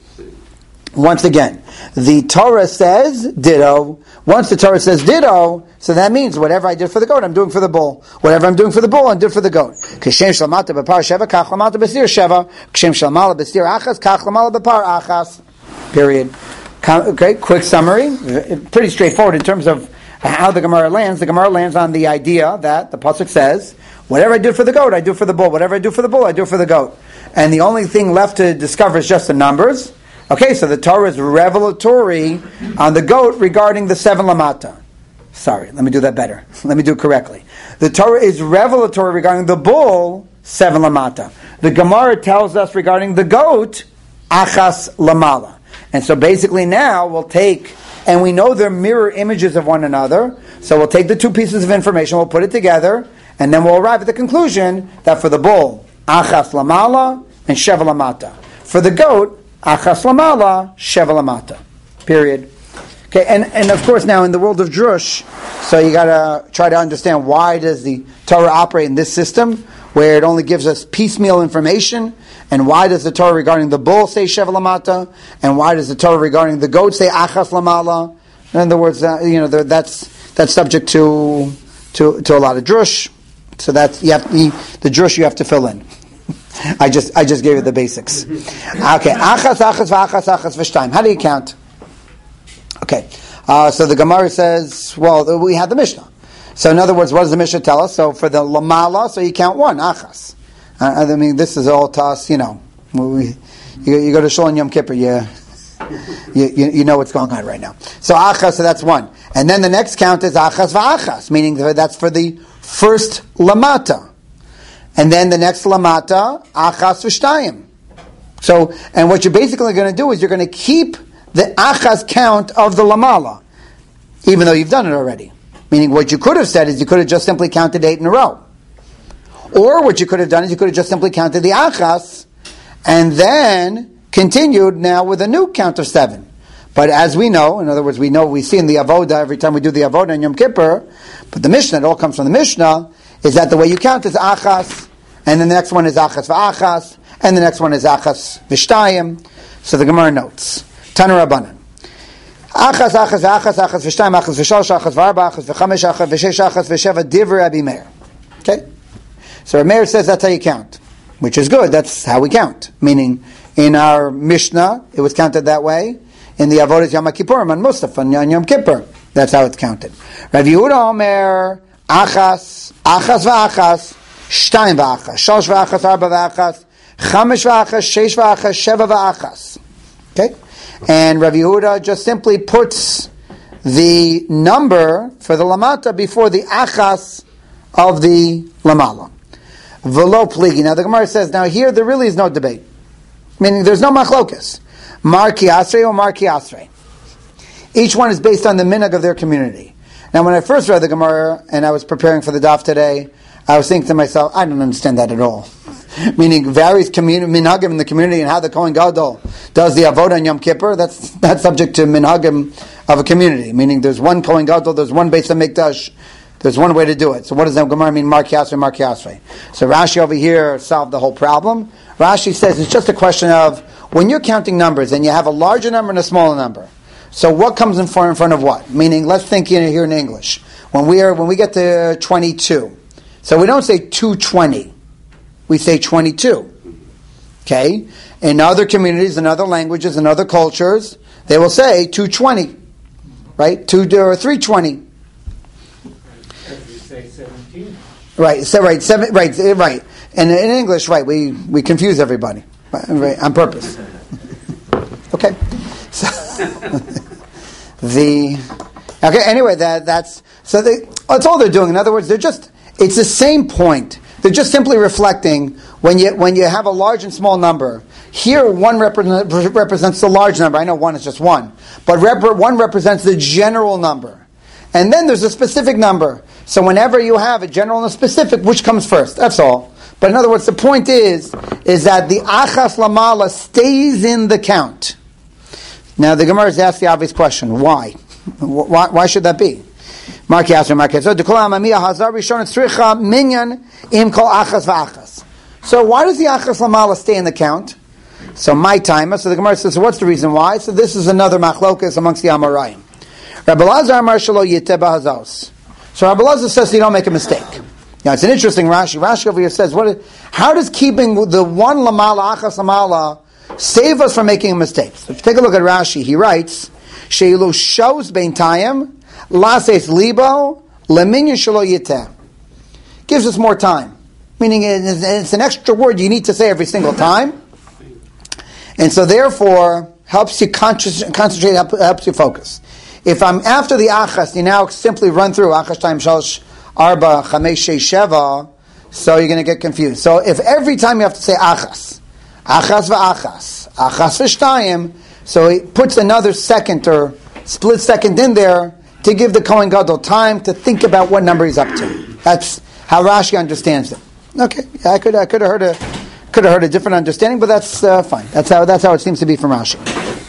Once again, the Torah says ditto. Once the Torah says ditto, so that means whatever I did for the goat, I'm doing for the bull. Whatever I'm doing for the bull, I'm doing for the goat. Kishem shlamata b'par sheva, kach lamata b'sir sheva. Kishem shlamala b'sir achas, kach lamala b'par achas. Period. Okay, quick summary. Pretty straightforward in terms of how the Gemara lands. The Gemara lands on the idea that the pasuk says, whatever I do for the goat, I do for the bull. Whatever I do for the bull, I do for the goat. And the only thing left to discover is just the numbers. Okay, so the Torah is revelatory on the goat regarding the seven lamata. Sorry, let me do that better. Let me do it correctly. The Torah is revelatory regarding the bull, seven lamata. The Gemara tells us regarding the goat, achas lamala. And so basically now we'll take, and we know they're mirror images of one another, so we'll take the two pieces of information, we'll put it together, and then we'll arrive at the conclusion that for the bull, achas lamala and sheva lamata. For the goat, achas lamala, sheva lamata. Period. Okay, and, and of course now in the world of drush, so you gotta try to understand why does the Torah operate in this system, where it only gives us piecemeal information, and why does the Torah regarding the bull say sheva lamata, and why does the Torah regarding the goat say achas lamala? In other words, uh, you know, that's that's subject to to to a lot of drush. So that's you have the, the drush you have to fill in. I just I just gave you the basics. Okay, achas achas v'achas achas v'shtayim. How do you count? Okay, uh, so the Gemara says, well, we had the Mishnah. So in other words, what does the Mishnah tell us? So for the lamala, so you count one achas. Uh, I mean, this is all to us, you know. We, you, you go to Shul and Yom Kippur, you, you, you know what's going on right now. So achas, so that's one. And then the next count is achas v'achas, meaning that's for the first lamata. And then the next lamata, achas v'shtayim. So, and what you're basically going to do is you're going to keep the achas count of the lamala, even though you've done it already. Meaning what you could have said is you could have just simply counted eight in a row. Or what you could have done is you could have just simply counted the achas, and then continued now with a new count of seven. But as we know, in other words, we know, we see in the avoda, every time we do the avoda in Yom Kippur, but the Mishnah, it all comes from the Mishnah, is that the way you count is achas, and then the next one is achas v'achas, and the next one is achas v'shtayim. So the Gemara notes. Tana Rabbanan. Achas, achas, achas, achas, v'shtayim, achas, v'shalosh, achas, v'arba, achas, v'chamesh, achas, v'shesh, achas, v'sheva, divrei Rabbi Meir. Okay? So Rabbi Meir says that's how you count, which is good. That's how we count. Meaning, in our Mishnah, it was counted that way. In the Avodas Yom Kippurim, on Mustafa, and Yom Kippur, that's how it's counted. Rav Yehuda Omer, achas, achas v'achas, shtayim v'achas, shalosh v'achas, arba v'achas, chamesh v'achas, shesh v'achas, sheva v'achas. Okay? And Rav Yehuda just simply puts the number for the lamata before the achas of the lamala. V'lo pligi. Now the Gemara says, now here there really is no debate. Meaning there's no machlokas. Mar ki asrei or mar ki asrei. Each one is based on the minhag of their community. Now when I first read the Gemara and I was preparing for the daf today, I was thinking to myself, I don't understand that at all. Meaning various communi- minhagim in the community and how the Kohen Gadol does the avodah on Yom Kippur, that's that's subject to minhagim of a community. Meaning there's one Kohen Gadol, there's one Beis HaMikdash, there's one way to do it. So what does that Gemara mean? Mar ki asrei, mar ki asrei. So Rashi over here solved the whole problem. Rashi says it's just a question of when you're counting numbers and you have a larger number and a smaller number. So what comes in front, in front of what? Meaning, let's think here in English. When we are when we get to twenty-two, so we don't say two twenty. We say twenty-two. Okay? In other communities, in other languages, in other cultures, they will say two twenty. Right? Two or three twenty. If you say seventeen. Right, so right, seven right, right. And in English, right, we, we confuse everybody. Right, on purpose. Okay. So the okay, anyway, that that's so they that's all they're doing. In other words, they're just it's the same point. They're just simply reflecting when you when you have a large and small number. Here, one represent, represents the large number. I know one is just one, but rep, one represents the general number, and then there's a specific number. So whenever you have a general and a specific, which comes first? That's all. But in other words, the point is is that the achas lamala stays in the count. Now the Gemara has asked the obvious question: Why? Why, why should that be? Marki Asher, Marki. So Dekolam Amiyah Hazar Rishon Tzricha Minyan Im Kol Achas VaAchas. So why does the Achas Lamala stay in the count? So my timer. So the Gemara says, so what's the reason why? So this is another machlokas amongst the Amoraim. Rabbi Lazar Amar Shelo Yiteh B'Hazos. So Rabbi Lazar says you don't make a mistake. Now it's an interesting Rashi. Rashi over here says, what? How does keeping the one Lamala Achas Lamala save us from making a mistake? So if you take a look at Rashi, he writes, Sheilu shows beintayim. Lases libo leminyan shelo yiteh. Gives us more time. Meaning it's an extra word you need to say every single time. And so therefore, helps you concentrate, helps you focus. If I'm after the achas, you now simply run through achas time shalosh arba chamesh sheish sheva, so you're going to get confused. So if every time you have to say achas, achas v'achas, achas v'shtayim, so he puts another second or split second in there to give the Kohen Gadol time to think about what number he's up to. That's how Rashi understands it. Okay, yeah, I could I could have heard a could have heard a different understanding, but that's uh, fine. That's how that's how it seems to be from Rashi.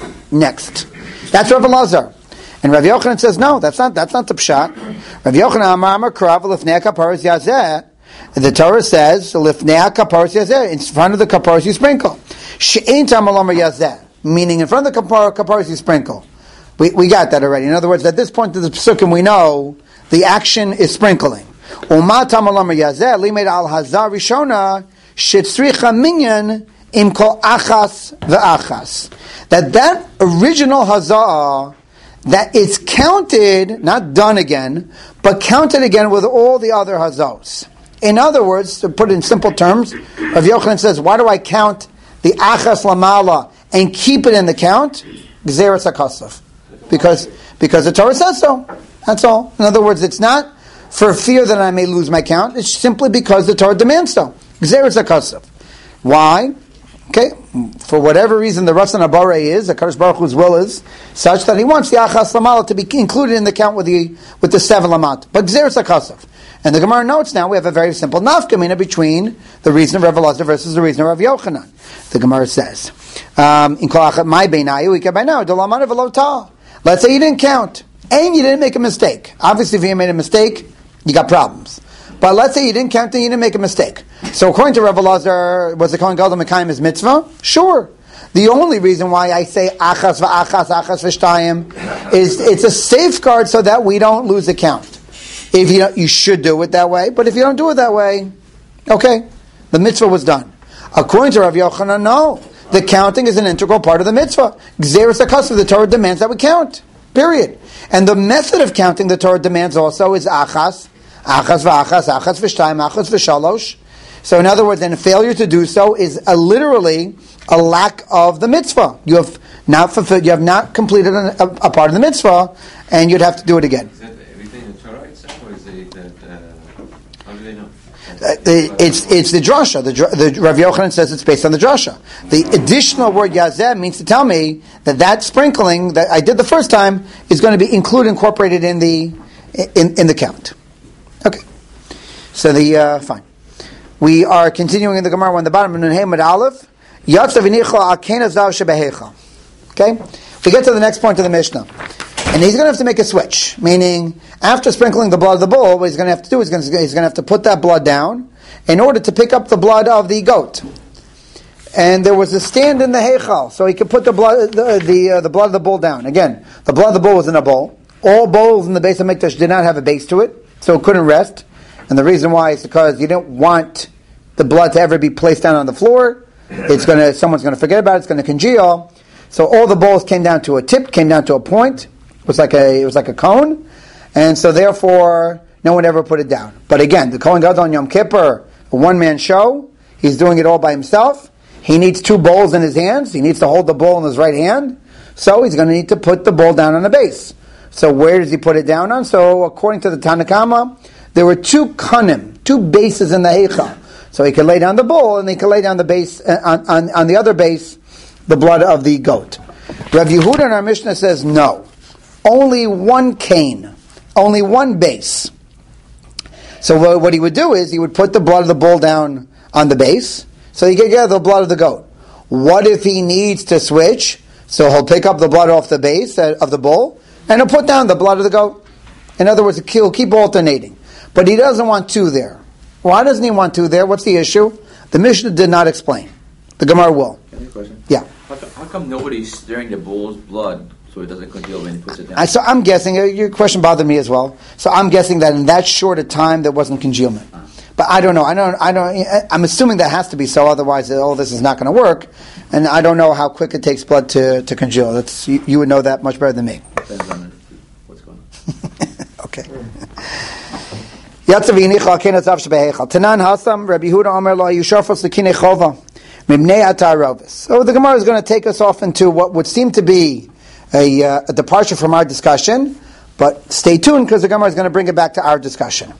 Next, that's Rav Elazar, and Rav Yochanan says no, that's not that's not the pshat. Rav Yochanan Amar Amar Krav Lifnei Kaparos Yazeh. The Torah says Lifnei Kaparos Yazeh, in front of the kaparos you sprinkle. She'ein Tamal Amar Yazeh, meaning in front of the kaparos you sprinkle. We we got that already. In other words, at this point of the psukim, we know the action is sprinkling. Uma tamalam yazeh limed al hazar rishona shetzricha minyan im kol achas ve'achas. That that original hazar, that it's counted, not done again, but counted again with all the other hazars. In other words, to put it in simple terms, Rav Yochanan says, why do I count the achas lamala and keep it in the count? Gzeres hakasaf. Because because the Torah says so. That's all. In other words, it's not for fear that I may lose my count. It's simply because the Torah demands so. Gzeres hakasaf. Why? Okay, for whatever reason, the Ratzon Habare is, the Kadosh Baruch Hu's will is such that he wants the achas lamala to be included in the count with the with the seven lamat. But gzeres hakasaf. And the Gemara notes now we have a very simple nafkamina between the reason of Rav Elazar versus the reason of Rav Yochanan. The Gemara says, um, "In kol achat my beinayu ikabaynayu delamana v'lo. Let's say you didn't count, and you didn't make a mistake. Obviously, if you made a mistake, you got problems. But let's say you didn't count and you didn't make a mistake. So according to Rav Elazar, was the Kohen Gadol Mekayim his mitzvah? Sure. The only reason why I say achas v'achas, achas v'shtayim is it's a safeguard so that we don't lose the count. If you don't, you should do it that way, but if you don't do it that way, okay, the mitzvah was done. According to Rav Yochanan, no. The counting is an integral part of the mitzvah. Gzeres HaKasav, the Torah demands that we count. Period. And the method of counting the Torah demands also is achas, achas v'achas, achas v'shtayim, achas v'shalosh. So in other words, then failure to do so is a, literally a lack of the mitzvah. You have not fulfilled, you have not completed a, a, a part of the mitzvah, and you'd have to do it again. Is that everything in the Torah itself, or is it that, uh, how do they know? Uh, the, it's it's the drasha. The, the Rav Yochanan says it's based on the drasha. The additional word yazeh means to tell me that that sprinkling that I did the first time is going to be included, incorporated in the in, in the count. Okay, so the uh, fine. We are continuing in the Gemara on the bottom of Nun Mad Aleph. Yatzav v'nichol al kein hazav shebehecha. Okay, we get to the next point of the Mishnah. And he's going to have to make a switch, meaning after sprinkling the blood of the bull, what he's going to have to do is he's going to have to put that blood down in order to pick up the blood of the goat. And there was a stand in the heichal, so he could put the blood the the, uh, the blood of the bull down. Again, the blood of the bull was in a bowl. All bowls in the base of Mikdash did not have a base to it, so it couldn't rest. And the reason why is because you didn't want the blood to ever be placed down on the floor. It's going to someone's going to forget about it. It's going to congeal. So all the bowls came down to a tip, came down to a point. It was like a it was like a cone, and so therefore no one ever put it down. But again, the Kohen Gadol on Yom Kippur, a one man show. He's doing it all by himself. He needs two bowls in his hands. He needs to hold the bowl in his right hand. So he's going to need to put the bowl down on the base. So where does he put it down on? So according to the Tanna Kama, there were two kanim, two bases in the heichal. So he could lay down the bowl, and he could lay down the base uh, on, on on the other base, the blood of the goat. Rav Yehuda in our Mishnah says no. Only one cane, only one base. So what he would do is he would put the blood of the bull down on the base, so he could get the blood of the goat. What if he needs to switch? So he'll pick up the blood off the base of the bull, and he'll put down the blood of the goat. In other words, he'll keep alternating. But he doesn't want two there. Why doesn't he want two there? What's the issue? The Mishnah did not explain. The Gemara will. Can I ask a question? Yeah. How come, how come nobody's stirring the bull's blood so it doesn't congeal when he puts it down? I, so I'm guessing, uh, your question bothered me as well. So I'm guessing that in that short a time there wasn't congealment. Uh. But I don't know. I don't. I don't. I'm assuming that has to be so. Otherwise, all this is not going to work. And I don't know how quick it takes blood to, to congeal. That's you, you would know that much better than me. Depends on what's going on. Okay. Yatzav v'yinicha al zav shebeheichal. Tanan hasam Rabbi Yehuda Omer lo yushafos l'kinei chova mimnei atarovis. So the Gemara is going to take us off into what would seem to be a, uh, a departure from our discussion, but stay tuned because the Gemara is going to bring it back to our discussion.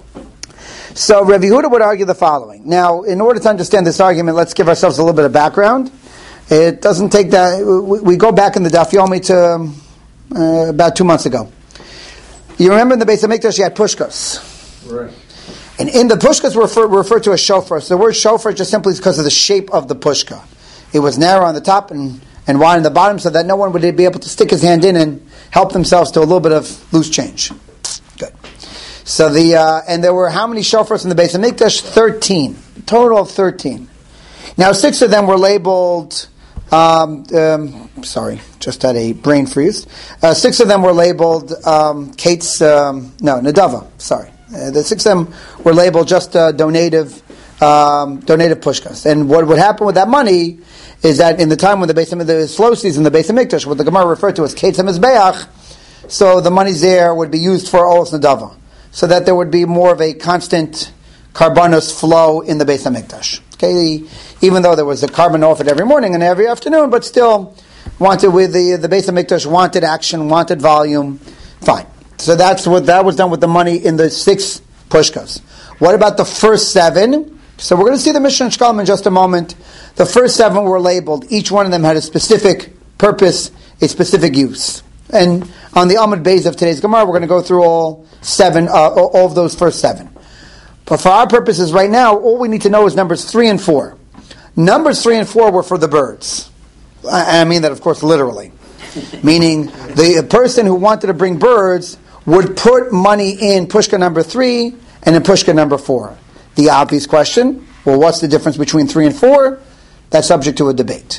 So Rabbi Yehuda would argue the following. Now, in order to understand this argument, let's give ourselves a little bit of background. It doesn't take that. We, we go back in the Daf Yomi to uh, about two months ago. You remember in the Beis HaMikdash you had pushkas. Right. And in the pushkas were refer, referred to as shofar. So the word shofar just simply is because of the shape of the pushka. It was narrow on the top and, and wide on the bottom so that no one would be able to stick his hand in and help themselves to a little bit of loose change. Good. So the uh, and there were how many shofars in the Beis HaMikdash? Thirteen. Total of thirteen. Now six of them were labeled. Um, um, sorry, just had a brain freeze. Uh, six of them were labeled um, Kate's. Um, no, Nadava. Sorry, uh, the six of them were labeled just uh, donative, um, donative pushkas. And what would happen with that money is that in the time when the Beis the slow season, the Beis HaMikdash, what the Gemara referred to as Kate's HaMizbeach, so the monies there would be used for Olos Nadava, so that there would be more of a constant karbanos flow in the Beis HaMikdash. Okay, even though there was a carbon offered every morning and every afternoon, but still wanted with the the Beis HaMikdash wanted action, wanted volume. Fine. So that's what that was done with the money in the six pushkas. What about the first seven? So we're going to see the Mishnah Shkalm in just a moment. The first seven were labeled. Each one of them had a specific purpose, a specific use. And on the Amud Beis of today's Gemara, we're going to go through all seven, uh, all of those first seven. But for our purposes right now, all we need to know is numbers three and four. Numbers three and four were for the birds. I, I mean that, of course, literally. Meaning, the person who wanted to bring birds would put money in pushka number three and in pushka number four. The obvious question, well, what's the difference between three and four? That's subject to a debate.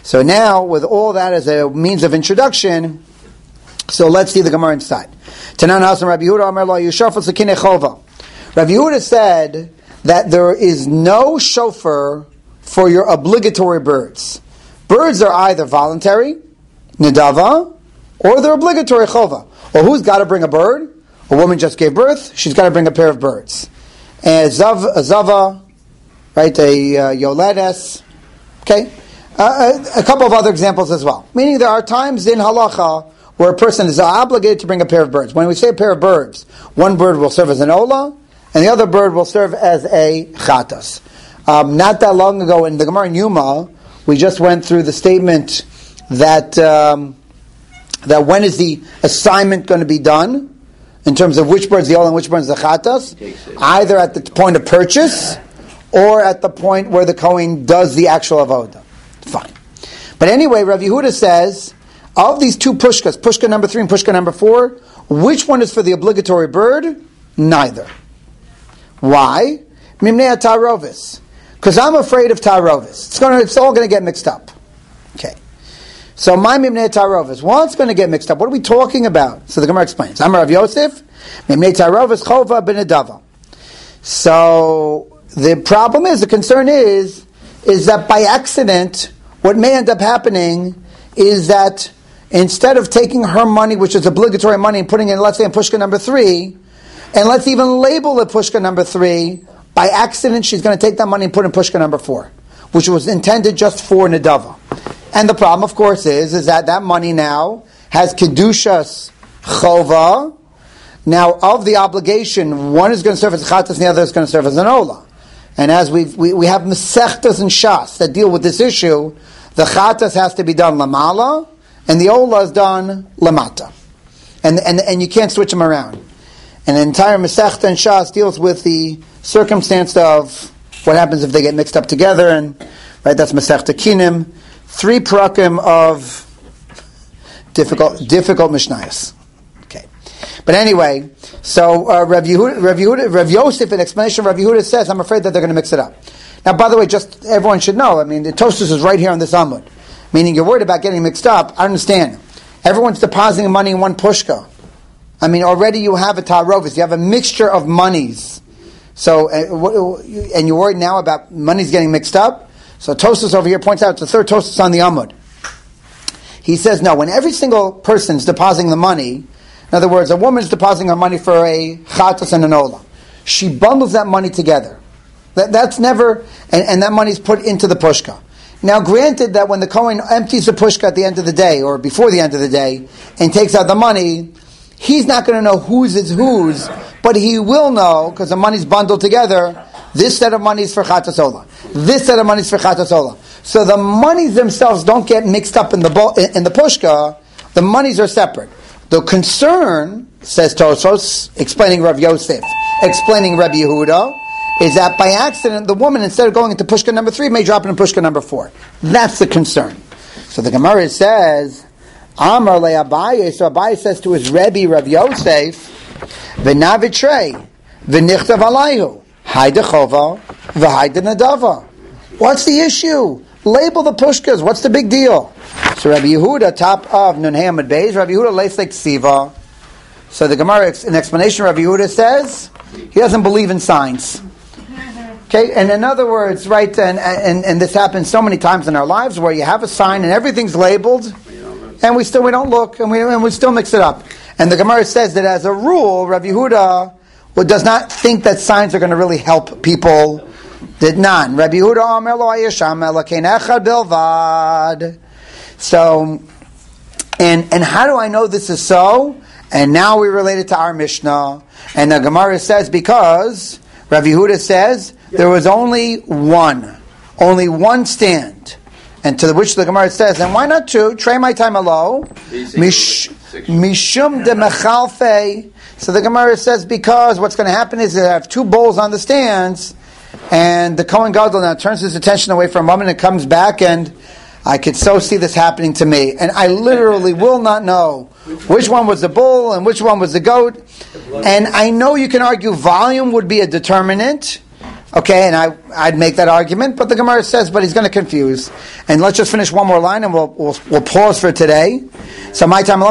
So now, with all that as a means of introduction, so let's see the Gemara inside. Tanan Hasan Rabbi Yehuda Amar Lo Yishafel Sakinei Chova. Rabbi Yehuda said that there is no shofar for your obligatory birds. Birds are either voluntary, nidava, or they're obligatory chova. Or who's got to bring a bird? A woman just gave birth, she's got to bring a pair of birds. And zav, a zava, right, a uh, yoledes, okay? Uh, a, a couple of other examples as well. Meaning there are times in halacha where a person is obligated to bring a pair of birds. When we say a pair of birds, one bird will serve as an ola, and the other bird will serve as a chatas. Um, not that long ago in the Gemara in Yuma, we just went through the statement that um, that when is the assignment going to be done in terms of which bird's the ola and which bird's the chatas, either at the point of purchase or at the point where the Kohen does the actual avoda. Fine. But anyway, Rav Yehuda says, of these two pushkas, pushka number three and pushka number four, which one is for the obligatory bird? Neither. Why? Mimnei tarovis. Because I'm afraid of tarovis. It's going to, it's all going to get mixed up. Okay. So my mimnei tarovis. What's going to get mixed up? What are we talking about? So the Gemara explains. I'm Rav Yosef. Mimnei tarovis chova benedava. So the problem is, the concern is, is that by accident, what may end up happening is that instead of taking her money, which is obligatory money, and putting it, let's say, in pushka number three, and let's even label it pushka number three, by accident she's going to take that money and put it in pushka number four, which was intended just for Nadava. And the problem, of course, is, is that that money now has Kedushas Chova. Now, of the obligation, one is going to serve as a Chatas and the other is going to serve as an Ola. And as we've, we we have Mesechtas and Shas that deal with this issue, the Chatas has to be done Lamala, and the Ola is done Lamata. And, and, and you can't switch them around. And the entire Mesechta and Shas deals with the circumstance of what happens if they get mixed up together, and right, that's Mesechta Kinim, three parakim of difficult difficult Mishnayos. Okay, but anyway, so uh, Rav Yehuda, Rav Yehuda, Rav Yosef, in explanation, Rav Yehuda says, I'm afraid that they're going to mix it up. Now, by the way, just everyone should know, I mean, the Tosfos is right here on this Amud, meaning you're worried about getting mixed up. I understand. Everyone's depositing money in one pushka. I mean, already you have a tarovis, you have a mixture of monies. So, uh, and you're worried now about monies getting mixed up? So Tosfos over here points out, it's the third Tosfos on the Amud. He says, no, when every single person is depositing the money, in other words, a woman is depositing her money for a chatas and an ola, she bundles that money together. That, that's never, and, and that money is put into the pushka. Now, granted that when the Kohen empties the pushka at the end of the day, or before the end of the day, and takes out the money, he's not going to know whose is whose, but he will know, because the money's bundled together, this set of money is for Chatas Ola. This set of money is for Chatas Ola. So the monies themselves don't get mixed up in the bo- in the pushka. The monies are separate. The concern, says Tosfos, explaining Rav Yosef, explaining Rabbi Yehuda, is that by accident, the woman, instead of going into pushka number three, may drop it in pushka number four. That's the concern. So the Gemara says, Amar le Abaye, so Abaye says to his Rebbe, Rav Yosef, V'navitrei, v'nichtav alayhu, hayde chova, v'hayde nadava. What's the issue? Label the pushkas. What's the big deal? So Rabbi Yehuda, top of Nun Hamad Beis, Rabbi Yehuda lays like Siva. So the Gemara, in explanation, Rabbi Yehuda says he doesn't believe in signs. Okay, and in other words, right, and, and and this happens so many times in our lives where you have a sign and everything's labeled, and we still we don't look and we and we still mix it up. And the Gemara says that as a rule, Rabbi Yehuda does not think that signs are going to really help people. Did none. Rabbi Yehuda Omer lo hayasham elakein echad bilvad. So, and and how do I know this is so? And now we relate it to our Mishnah. And the Gemara says because Rabbi Yehuda says there was only one, only one stand, and to which the Gemara says, and why not two? Trey my time alo, mish mishum de mechalfe. So the Gemara says because what's going to happen is they have two bowls on the stands, and the Kohen Gadol now turns his attention away for a moment and comes back, and I could so see this happening to me, and I literally will not know which one was the bull and which one was the goat. And I know you can argue volume would be a determinant. Okay, and I, I'd make that argument, but the Gemara says, but he's going to confuse. And let's just finish one more line, and we'll we'll, we'll pause for today. So my time,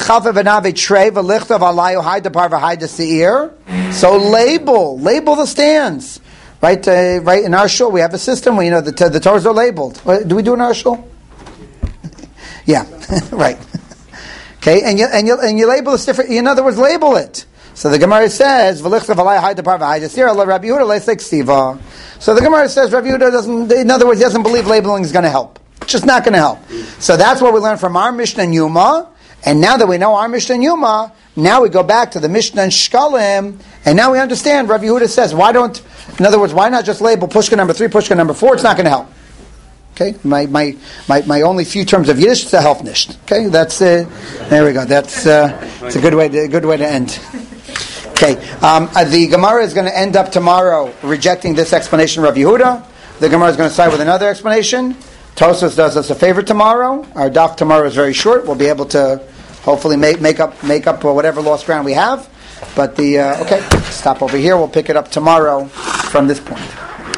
so label, label the stands, right? Uh, right in our shul, we have a system where you know the the Torahs are labeled. Do we do in our shul? Yeah, right. Okay, and you and you and you label this different. In other words, label it. So the Gemara says, So the Gemara says, Rabbi Yehuda doesn't, in other words, he doesn't believe labeling is going to help. It's just not going to help. So that's what we learned from our Mishnah and Yuma. And now that we know our Mishnah and Yuma, now we go back to the Mishnah and Shkalim, and now we understand, Rabbi Yehuda says, why don't, in other words, why not just label Pushka number three, Pushka number four? It's not going to help. Okay, my, my my my only few terms of Yiddish to help nicht. Okay, that's uh, there we go. That's uh, it's a good way to, a good way to end. Okay, um, uh, the Gemara is going to end up tomorrow rejecting this explanation of Rabbi Yehuda. The Gemara is going to side with another explanation. Tosfos does us a favor tomorrow. Our daf tomorrow is very short. We'll be able to hopefully make make up make up whatever lost ground we have. But the uh, okay, stop over here. We'll pick it up tomorrow from this point.